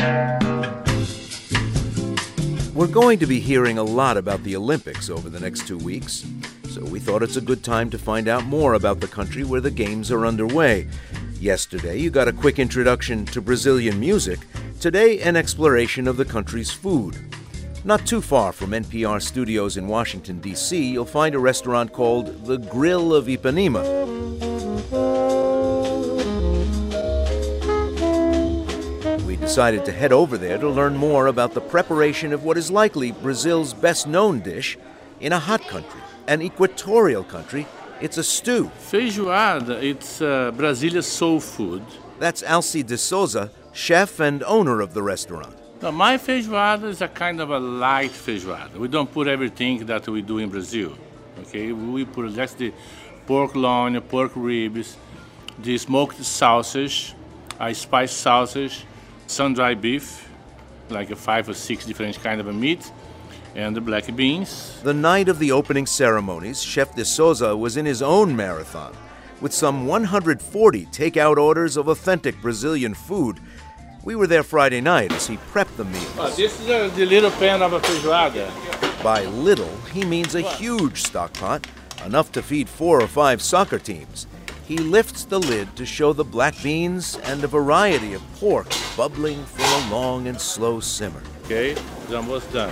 We're going to be hearing a lot about the Olympics over the next 2 weeks, so we thought it's a good time to find out more about the country where the Games are underway. Yesterday, you got a quick introduction to Brazilian music. Today, an exploration of the country's food. Not too far from NPR studios in Washington, D.C., you'll find a restaurant called The Grill of Ipanema. We decided to head over there to learn more about the preparation of what is likely Brazil's best-known dish in a hot country, an equatorial country. It's a stew. Feijoada, it's Brazilia's soul food. That's Alci de Souza, chef and owner of the restaurant. Now, my feijoada is a kind of a light feijoada. We don't put everything that we do in Brazil. Okay, we put just the pork loin, pork ribs, the smoked sausage, a spiced sausage, sun-dried beef, like 5 or 6 different kind of a meat, and the black beans. The night of the opening ceremonies, Chef de Souza was in his own marathon with some 140 takeout orders of authentic Brazilian food. We were there Friday night as he prepped the meals. Oh, this is the little pan of a feijoada. By little, he means a huge stock pot, enough to feed 4 or 5 soccer teams. He lifts the lid to show the black beans and a variety of pork bubbling from a long and slow simmer. Okay, it's almost done.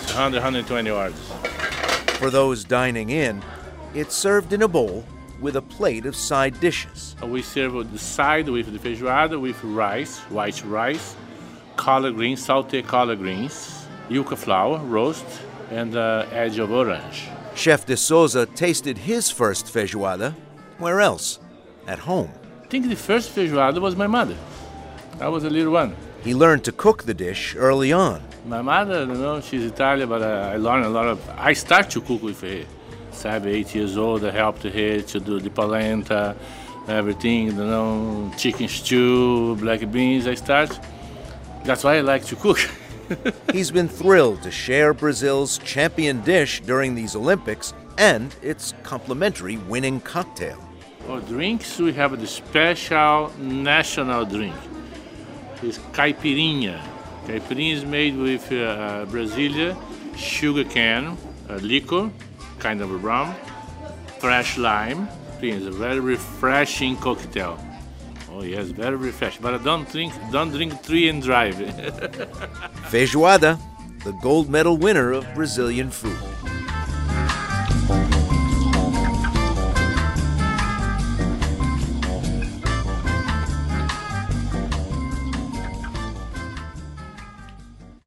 120 hours. For those dining in, it's served in a bowl with a plate of side dishes. We serve the side with the feijoada with rice, white rice, collard greens, sauteed collard greens, yuca flour, roast, and edge of orange. Chef de Souza tasted his first feijoada. Where else? At home. I think the first feijoada was my mother. I was a little one. He learned to cook the dish early on. My mother, she's Italian, but I learned a lot of... I started to cook with her. 7, 8 years old, I helped her to do the polenta, everything, chicken stew, black beans. I start. That's why I like to cook. He's been thrilled to share Brazil's champion dish during these Olympics and its complimentary winning cocktail. For drinks, we have the special national drink. It's caipirinha. Caipirinha is made with Brasilia, sugar cane, liquor, kind of a rum, fresh lime. It's a very refreshing cocktail. Oh yes, very refreshing. But don't drink 3 and drive. Feijoada, the gold medal winner of Brazilian food.